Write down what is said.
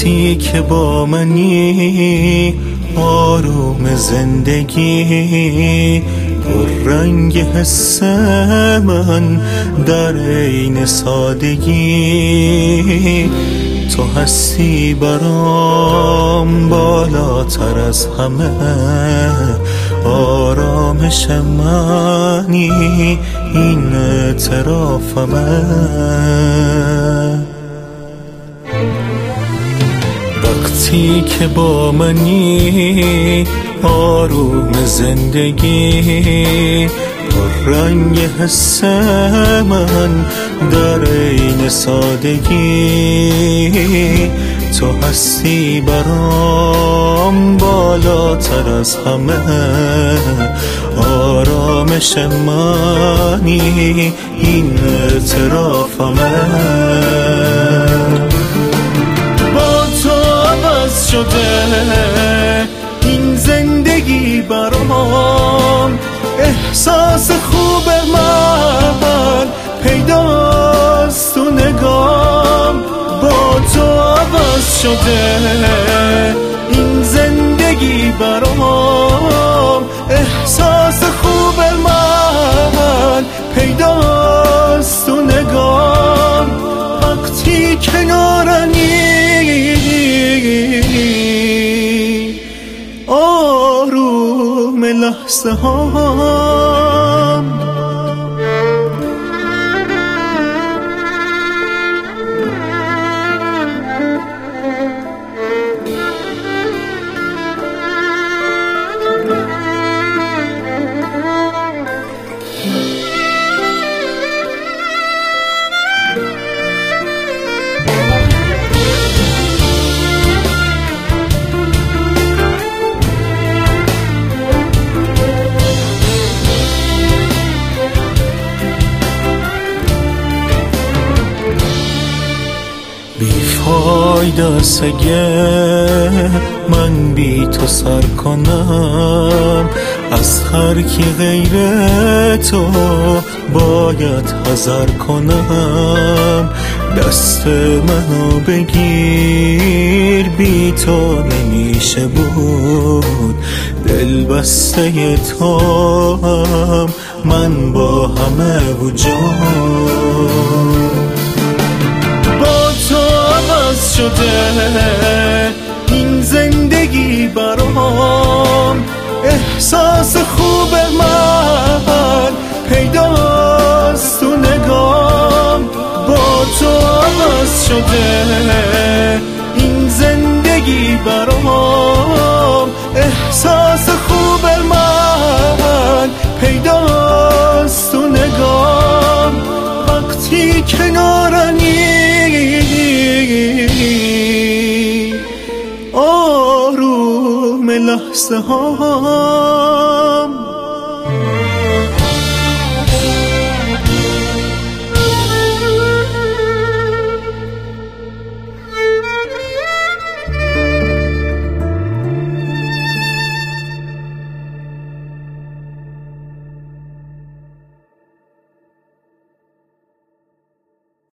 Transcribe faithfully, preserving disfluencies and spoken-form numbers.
وقتی که با منی آروم زندگی، پر رنگ حس من در عین سادگی، تو هستی برام بالاتر از همه، آرامش منی این اعترافمه. وقتی که با منی آروم زندگی، پر رنگ حس من در عین سادگی، تو هستی برام بالاتر از همه، آرامش منی این اعترافمه. با تو عوض شده این زندگی برام، احساس خوب من پیداست تو نگام. با تو عوض شده این زندگی برام، احساس خوب من پیداست تو نگام. وقتی کنارنی آروم لحظه هام. بیفایده است اگه من بی تو سر کنم، از هر کی غیر تو باید حذر کنم. دست منو بگیر، بی تو نمیشه بود، دل بسته تو هم من با همه وجود. شده این زندگی برام، احساس خوب من پیداست تو نگام. با تو عوض شده این زندگی برام، احساس خوب من پیداست تو نگام. وقتی کنارنی آروم لحظه ها